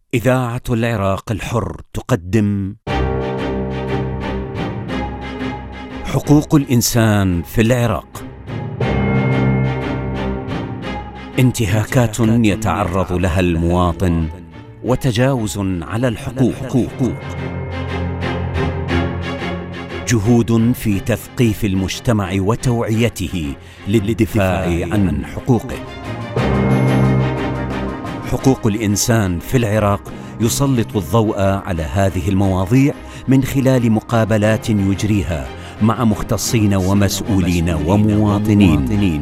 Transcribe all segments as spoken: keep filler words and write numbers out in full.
إذاعة العراق الحر تقدم حقوق الإنسان في العراق. انتهاكات يتعرض لها المواطن وتجاوز على الحقوق، جهود في تثقيف المجتمع وتوعيته للدفاع عن حقوقه. حقوق الإنسان في العراق يسلط الضوء على هذه المواضيع من خلال مقابلات يجريها مع مختصين ومسؤولين ومواطنين.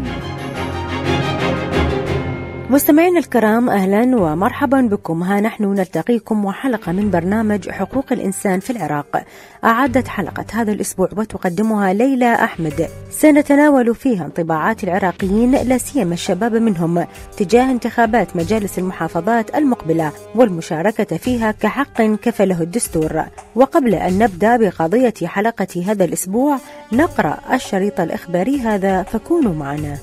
مستمعينا الكرام، أهلا ومرحبا بكم. ها نحن نلتقيكم وحلقة من برنامج حقوق الإنسان في العراق. أعدت حلقة هذا الأسبوع وتقدمها ليلى أحمد، سنتناول فيها انطباعات العراقيين لا سيما الشباب منهم تجاه انتخابات مجالس المحافظات المقبلة والمشاركة فيها كحق كفله الدستور. وقبل أن نبدأ بقضية حلقة هذا الأسبوع نقرأ الشريط الإخباري هذا، فكونوا معنا.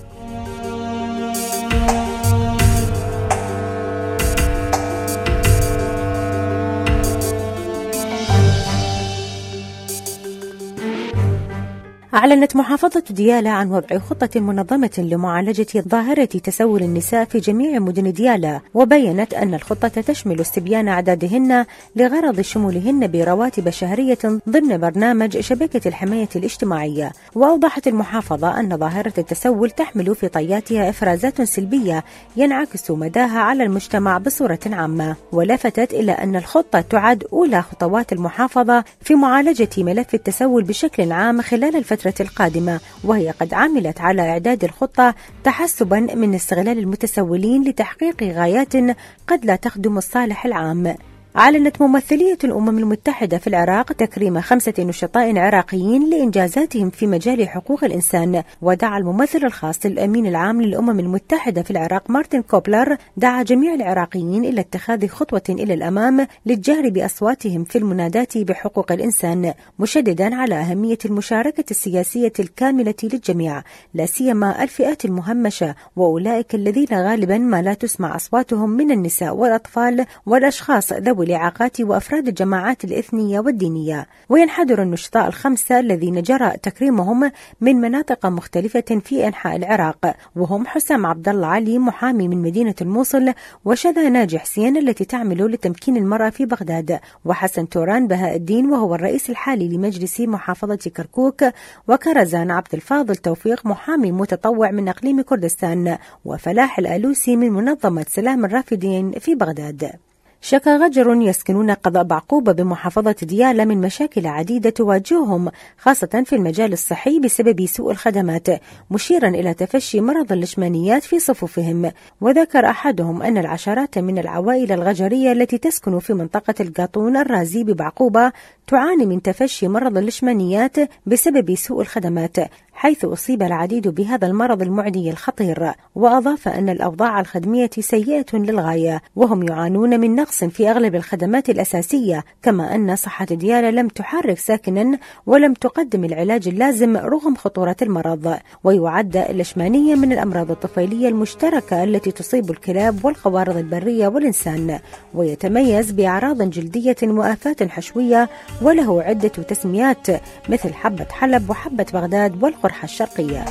أعلنت محافظة ديالى عن وضع خطة منظمة لمعالجة ظاهرة تسول النساء في جميع مدن ديالى، وبيّنت أن الخطة تشمل استبيان أعدادهن لغرض شمولهن برواتب شهرية ضمن برنامج شبكة الحماية الاجتماعية. وأوضحت المحافظة أن ظاهرة التسول تحمل في طياتها إفرازات سلبية ينعكس مداها على المجتمع بصورة عامة، ولفتت إلى أن الخطة تعد أولى خطوات المحافظة في معالجة ملف التسول بشكل عام خلال الفترة القادمة، وهي قد عملت على إعداد الخطة تحسبا من استغلال المتسولين لتحقيق غايات قد لا تخدم الصالح العام. أعلنت ممثلية الأمم المتحدة في العراق تكريم خمسة نشطاء عراقيين لإنجازاتهم في مجال حقوق الإنسان. ودعا الممثل الخاص للأمين العام للأمم المتحدة في العراق مارتن كوبلر دعا جميع العراقيين إلى اتخاذ خطوة إلى الأمام للجهر بأصواتهم في المناداة بحقوق الإنسان، مشددا على أهمية المشاركة السياسية الكاملة للجميع، لا سيما الفئات المهمشة وأولئك الذين غالبا ما لا تسمع أصواتهم من النساء والأطفال والأشخاص ذوي الإعاقات وأفراد الجماعات الإثنية والدينية. وينحدر النشطاء الخمسة الذين جرى تكريمهم من مناطق مختلفة في أنحاء العراق، وهم حسام عبد الله علي محامي من مدينة الموصل، وشذا ناجي حسين التي تعمل لتمكين المرأة في بغداد، وحسن توران بهاء الدين وهو الرئيس الحالي لمجلس محافظة كركوك، وكرزان عبد الفاضل توفيق محامي متطوع من أقليم كردستان، وفلاح الآلوسي من منظمة سلام الرافدين في بغداد. شكى غجر يسكنون قضاء بعقوبة بمحافظة ديالى من مشاكل عديدة تواجههم خاصة في المجال الصحي بسبب سوء الخدمات، مشيرا إلى تفشي مرض اللشمانيات في صفوفهم. وذكر أحدهم أن العشرات من العوائل الغجرية التي تسكن في منطقة القاطون الرازي ببعقوبة تعاني من تفشي مرض اللشمانيات بسبب سوء الخدمات، حيث أصيب العديد بهذا المرض المعدي الخطير. وأضاف أن الأوضاع الخدمية سيئة للغاية، وهم يعانون من نقص في أغلب الخدمات الأساسية، كما أن صحة ديالى لم تحرك ساكنا ولم تقدم العلاج اللازم رغم خطورة المرض. ويعد اللشمانية من الأمراض الطفيلية المشتركة التي تصيب الكلاب والقوارض البرية والإنسان، ويتميز بأعراض جلدية وآفات حشوية، وله عدة تسميات مثل حبة حلب وحبة بغداد والقرحة الشرقية.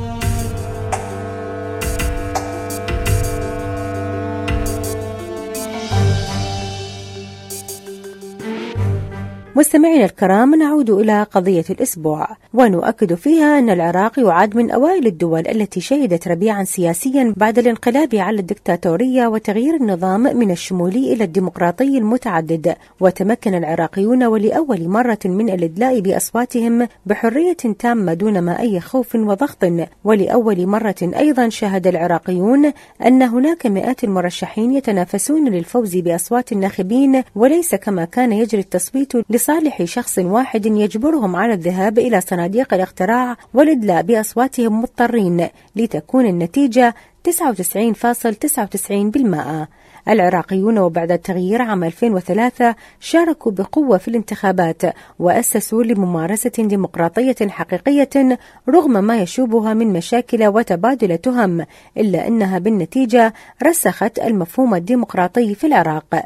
مستمعينا الكرام، نعود إلى قضية الأسبوع ونؤكد فيها أن العراق يعد من أوائل الدول التي شهدت ربيعا سياسيا بعد الانقلاب على الدكتاتورية وتغيير النظام من الشمولي إلى الديمقراطي المتعدد. وتمكن العراقيون ولأول مرة من الإدلاء بأصواتهم بحرية تامة دون ما أي خوف وضغط. ولأول مرة أيضا شاهد العراقيون أن هناك مئات المرشحين يتنافسون للفوز بأصوات الناخبين، وليس كما كان يجري التصويت لصالح شخص واحد يجبرهم على الذهاب إلى صناديق الاقتراع والإدلاء بأصواتهم مضطرين، لتكون النتيجة تسعة وتسعين فاصلة تسعة وتسعين بالمئة. العراقيون وبعد التغيير عام ألفين وثلاثة شاركوا بقوة في الانتخابات وأسسوا لممارسة ديمقراطية حقيقية رغم ما يشوبها من مشاكل وتبادل تهم، إلا أنها بالنتيجة رسخت المفهوم الديمقراطي في العراق.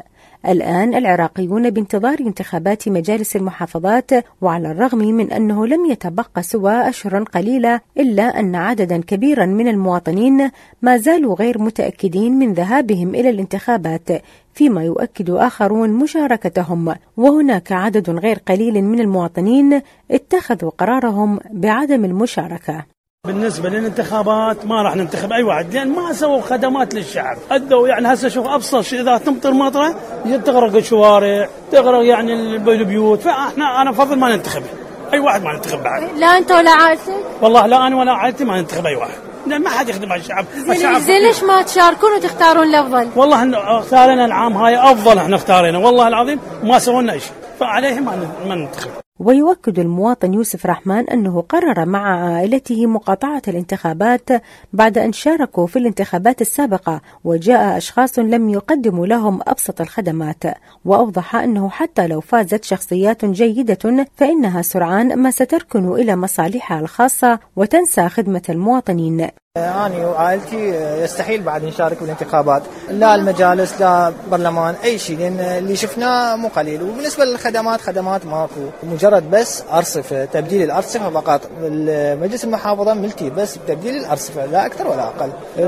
الآن العراقيون بانتظار انتخابات مجالس المحافظات، وعلى الرغم من أنه لم يتبقى سوى أشهر قليلة إلا أن عددا كبيرا من المواطنين ما زالوا غير متأكدين من ذهابهم إلى الانتخابات، فيما يؤكد آخرون مشاركتهم، وهناك عدد غير قليل من المواطنين اتخذوا قرارهم بعدم المشاركة. بالنسبة للانتخابات ما راح ننتخب أي واحد لأن ما سووا خدمات للشعب. أدوا يعني هسه شوف أبسط شيء إذا تمطر مطرة تغرق الشوارع، تغرق يعني البيوت، فإحنا أنا أفضل ما ننتخب أي واحد، ما ننتخب بعد. لا أنت ولا عائلتك؟ والله لا أنا ولا عائلتي ما ننتخب أي واحد لأن ما حد يخدم على الشعب. زين ليش ما تشاركون وتختارون الأفضل؟ والله إحنا اختارنا العام هاي أفضل، إحنا اختارنا والله العظيم ما سوينا شيء، فعليه ما ننتخب. ويؤكد المواطن يوسف رحمن أنه قرر مع عائلته مقاطعة الانتخابات بعد أن شاركوا في الانتخابات السابقة وجاء أشخاص لم يقدموا لهم أبسط الخدمات، وأوضح أنه حتى لو فازت شخصيات جيدة فإنها سرعان ما ستركن إلى مصالحها الخاصة وتنسى خدمة المواطنين. أنا وعائلتي يستحيل بعد نشارك بالانتخابات، لا المجالس لا برلمان أي شيء، لأن اللي شفناه مو قليل. وبالنسبة للخدمات خدمات ماكو، مجرد بس أرصفة، تبديل الأرصفة فقط. مجلس المحافظة ملتي بس بتبديل الأرصفة لا أكثر ولا أقل.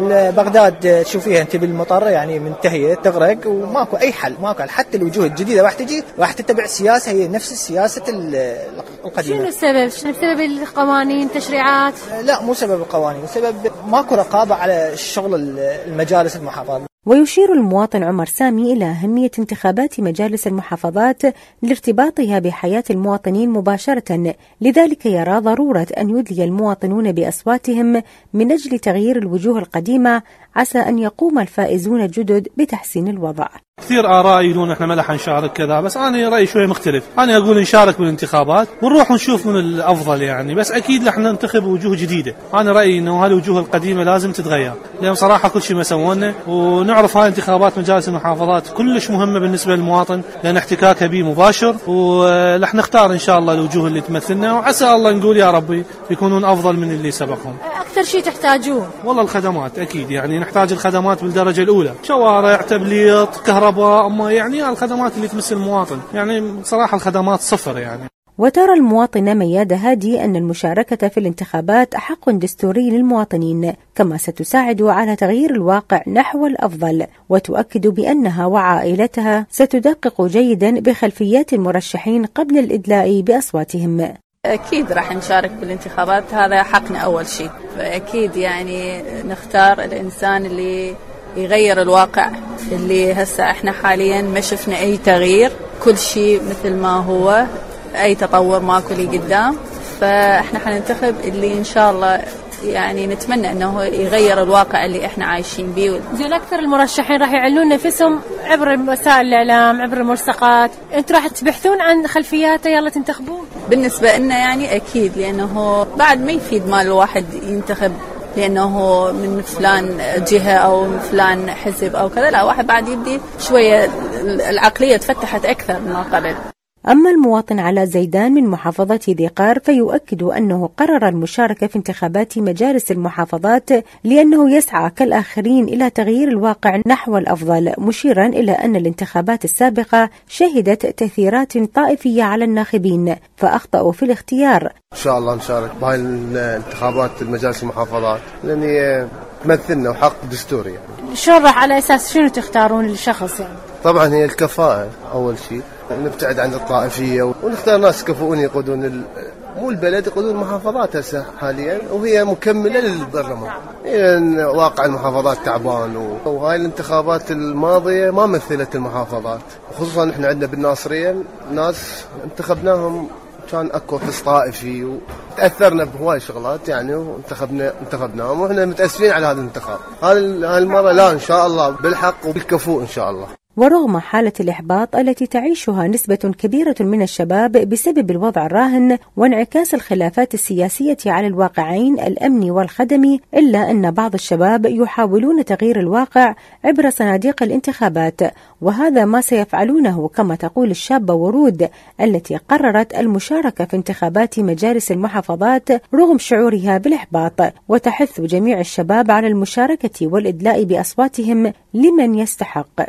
بغداد تشوفيها أنت بالمطر يعني منتهية تغرق وماكو أي حل، ماكو حل. حتى الوجوه الجديدة راح تجي راح تتبع سياسة هي نفس السياسة القديمة. شنو السبب؟ شنو سبب القوانين تشريعات؟ لا مو سبب القوانين، سبب ماكو رقابة على شغل المجالس المحافظات. ويشير المواطن عمر سامي إلى أهمية انتخابات مجالس المحافظات لارتباطها بحياة المواطنين مباشرة، لذلك يرى ضرورة أن يدلي المواطنون بأصواتهم من أجل تغيير الوجوه القديمة، عسى أن يقوم الفائزون الجدد بتحسين الوضع. كثير آراء يقولون إحنا ما راح نشارك كذا، بس أنا رأيي شوي مختلف. أنا أقول نشارك بالانتخابات ونروح نشوف من الأفضل يعني، بس أكيد رح ننتخب وجوه جديدة. أنا رأيي إنه هالوجوه القديمة لازم تتغير، لأن صراحة كل شيء ما سوونا. ونعرف هاي انتخابات مجالس المحافظات كلش مهمة بالنسبة للمواطن لأن احتكاكها به مباشر، ورح نختار إن شاء الله الوجوه اللي تمثلنا، وعسى الله نقول يا ربي يكونون أفضل من اللي سبقهم. أكثر شيء تحتاجون؟ والله الخدمات أكيد، يعني نحتاج الخدمات بالدرجة الأولى، شوارع، تبليط، كهرباء، أما يعني الخدمات اللي تمس المواطن، يعني صراحة الخدمات صفر يعني. وترى المواطنة مياد هادي أن المشاركة في الانتخابات حق دستوري للمواطنين، كما ستساعد على تغيير الواقع نحو الأفضل، وتؤكد بأنها وعائلتها ستدقق جيدا بخلفيات المرشحين قبل الإدلاء بأصواتهم. أكيد راح نشارك بالانتخابات، هذا حقنا أول شيء، فأكيد يعني نختار الإنسان اللي يغير الواقع اللي هسه احنا حاليا ما شفنا أي تغيير، كل شيء مثل ما هو، أي تطور ماكو لي قدام، فاحنا حننتخب اللي إن شاء الله يعني نتمنى أنه يغير الواقع اللي احنا عايشين به. زين أكثر المرشحين راح يعلنون نفسهم عبر وسائل الإعلام، عبر الملصقات، أنتوا راح تبحثون عن خلفياته يلا تنتخبون؟ بالنسبة لنا يعني أكيد، لأنه بعد ما يفيد مال الواحد ينتخب لأنه من فلان جهة أو من فلان حزب أو كذا، لا واحد بعد يبدي شوية العقلية تفتحت أكثر من قبل. أما المواطن علاء زيدان من محافظة ذي قار فيؤكد أنه قرر المشاركة في انتخابات مجالس المحافظات لأنه يسعى كالآخرين إلى تغيير الواقع نحو الأفضل، مشيرا إلى أن الانتخابات السابقة شهدت تأثيرات طائفية على الناخبين فأخطأوا في الاختيار. إن شاء الله نشارك بهاي الانتخابات المجالس المحافظات لأني تمثلنا وحق دستوري يعني. شو راح على أساس شنو تختارون الشخص يعني؟ طبعا هي الكفاءة أول شيء، نبتعد عن الطائفية ونختار ناس كفؤون يقودون ال... مو البلد، يقودون المحافظات هسه حاليا، وهي مكملة للبرلمان. يعني واقع المحافظات تعبان و... وهاي الانتخابات الماضية ما مثلت المحافظات، وخصوصا احنا عندنا بالناصرية ناس انتخبناهم كان اكو فص طائفي وتاثرنا بهواي شغلات يعني، وانتخبنا انتخبناهم واحنا متاسفين على هذا الانتخاب. هذه المره لا ان شاء الله بالحق وبالكفؤ ان شاء الله. ورغم حالة الإحباط التي تعيشها نسبة كبيرة من الشباب بسبب الوضع الراهن وانعكاس الخلافات السياسية على الواقعين الأمني والخدمي، إلا أن بعض الشباب يحاولون تغيير الواقع عبر صناديق الانتخابات، وهذا ما سيفعلونه كما تقول الشابة ورود التي قررت المشاركة في انتخابات مجالس المحافظات رغم شعورها بالإحباط، وتحث جميع الشباب على المشاركة والإدلاء بأصواتهم لمن يستحق.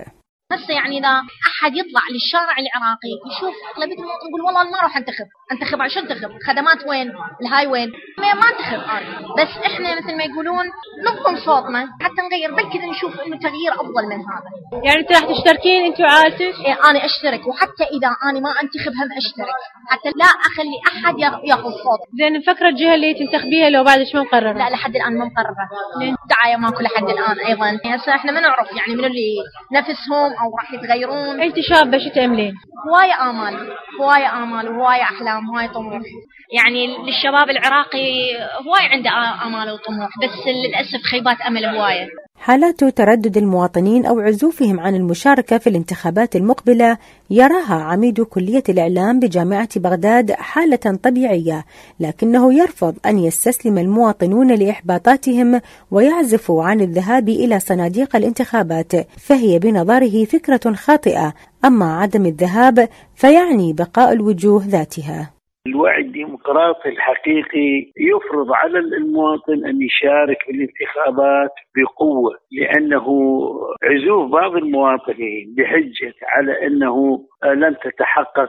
هسه يعني إذا أحد يطلع للشارع العراقي يشوف أغلبية المواطنين يقول والله ما راح أنتخب، أنتخب عشان أنتخب، خدمات وين؟ الهاي وين؟ ما ما أنتخب أنا، بس إحنا مثل ما يقولون نضم صوتنا حتى نغير، بلكي نشوف إنه تغيير أفضل من هذا. يعني أنت راح تشتركين أنت وعائلتك؟ إيه أنا أشترك، وحتى إذا أنا ما أنتخب هم أشترك، حتى لا أخلي أحد ياخذ صوت. زين مفكرة الجهة اللي تنتخبيها لو بعدش ما مقررة؟ لا لحد الآن ما مقررة. دعاية ماكو لحد الآن أيضا، هسه إحنا ما نعرف يعني من اللي نفسهم أو راح يتغيرون. أنت شابة شو تأملين؟ هواية آمال، هواية آمال وهواية أحلام، هواية طموح. يعني للشباب العراقي هواية عنده آمال وطموح، بس للأسف خيبات أمل هواية. حالات تردد المواطنين أو عزوفهم عن المشاركة في الانتخابات المقبلة يراها عميد كلية الإعلام بجامعة بغداد حالة طبيعية، لكنه يرفض أن يستسلم المواطنون لإحباطاتهم ويعزفوا عن الذهاب إلى صناديق الانتخابات، فهي بنظره فكرة خاطئة، أما عدم الذهاب فيعني بقاء الوجوه ذاتها. الوعي الديمقراطي الحقيقي يفرض على المواطن أن يشارك بالانتخابات بقوة، لأنه عزوف بعض المواطنين بحجة على أنه لم تتحقق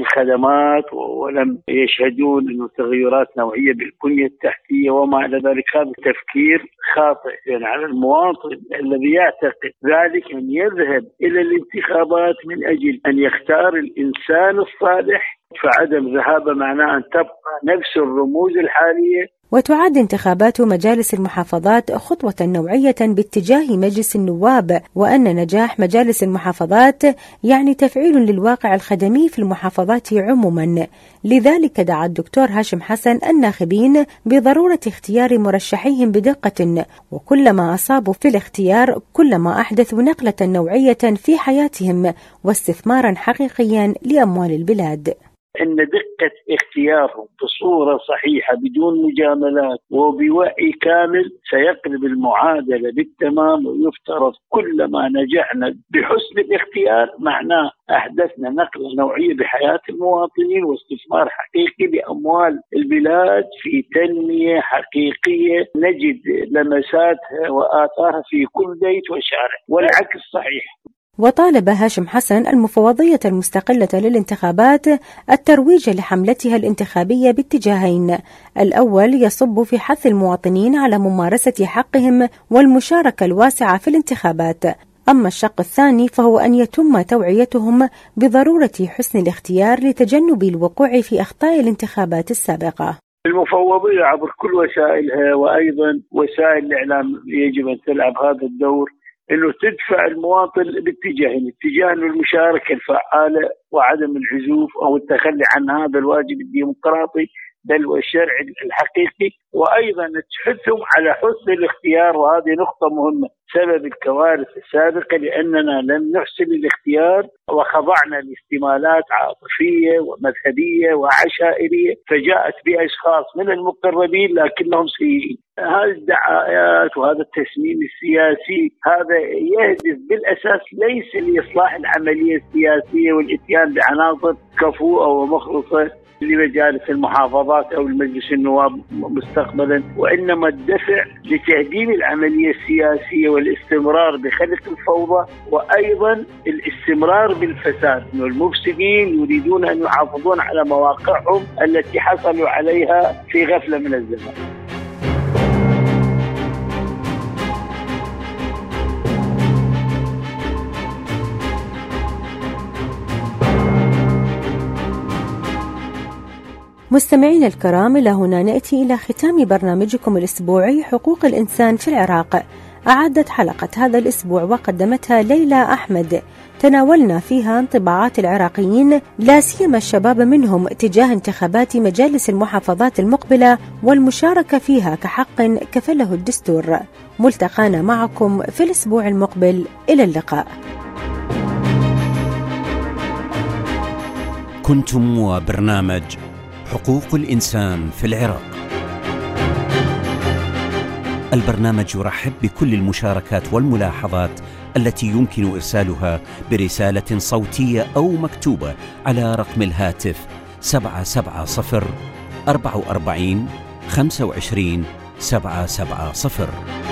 الخدمات ولم يشهدون أنه تغيرات نوعية بالبنية التحتية وما إلى ذلك، هذا تفكير خاطئ. يعني على المواطن الذي يعتقد ذلك أن يذهب إلى الانتخابات من أجل أن يختار الإنسان الصالح، فعدم ذهابه معناه أن تبقى نفس الرموز الحالية. وتعد انتخابات مجالس المحافظات خطوة نوعية باتجاه مجلس النواب، وأن نجاح مجالس المحافظات يعني تفعيل للواقع الخدمي في المحافظات عموما. لذلك دعا الدكتور هاشم حسن الناخبين بضرورة اختيار مرشحيهم بدقة، وكلما أصابوا في الاختيار كلما أحدثوا نقلة نوعية في حياتهم واستثمارا حقيقيا لأموال البلاد. أن دقة اختيارهم بصورة صحيحة بدون مجاملات وبوعي كامل سيقلب المعادلة بالتمام، ويفترض كلما نجحنا بحسن الاختيار معناه أحدثنا نقلة نوعية بحياة المواطنين واستثمار حقيقي بأموال البلاد في تنمية حقيقية نجد لمساتها وآثارها في كل بيت وشارع، والعكس صحيح. وطالب هاشم حسن المفوضية المستقلة للانتخابات الترويج لحملتها الانتخابية باتجاهين: الأول يصب في حث المواطنين على ممارسة حقهم والمشاركة الواسعة في الانتخابات، أما الشق الثاني فهو أن يتم توعيتهم بضرورة حسن الاختيار لتجنب الوقوع في أخطاء الانتخابات السابقة. المفوضية عبر كل وسائلها وأيضا وسائل الإعلام يجب أن تلعب هذا الدور، انه تدفع المواطن باتجاهين: اتجاه المشاركه الفعاله وعدم العزوف او التخلي عن هذا الواجب الديمقراطي بل والشرعي الحقيقي، وايضا تحثهم على حسن الاختيار، وهذه نقطه مهمه. سبب الكوارث السابقه لاننا لم نحسن الاختيار وخضعنا لاستمالات عاطفيه ومذهبيه وعشائريه، فجاءت باشخاص من المقربين لكنهم سيئين. هذه الدعايات وهذا التسميم السياسي هذا يهدف بالاساس ليس لاصلاح العمليه السياسيه والاتيان بعناصر كفؤه ومخلصه لمجالس المحافظات أو المجلس النواب مستقبلا، وإنما الدفع لتهديم العملية السياسية والاستمرار بخلق الفوضى، وأيضا الاستمرار بالفساد. المفسدين يريدون أن يحافظون على مواقعهم التي حصلوا عليها في غفلة من الزمان. مستمعين الكرام، إلى هنا نأتي إلى ختام برنامجكم الأسبوعي حقوق الإنسان في العراق. أعدت حلقة هذا الأسبوع وقدمتها ليلى أحمد، تناولنا فيها انطباعات العراقيين لا سيما الشباب منهم تجاه انتخابات مجالس المحافظات المقبلة والمشاركة فيها كحق كفله الدستور. ملتقانا معكم في الأسبوع المقبل، إلى اللقاء. كنتم وبرنامج حقوق الإنسان في العراق. البرنامج يرحب بكل المشاركات والملاحظات التي يمكن إرسالها برسالة صوتية أو مكتوبة على رقم الهاتف سبعة سبعة صفر أربعة وأربعين خمسة وعشرين سبعة سبعة صفر.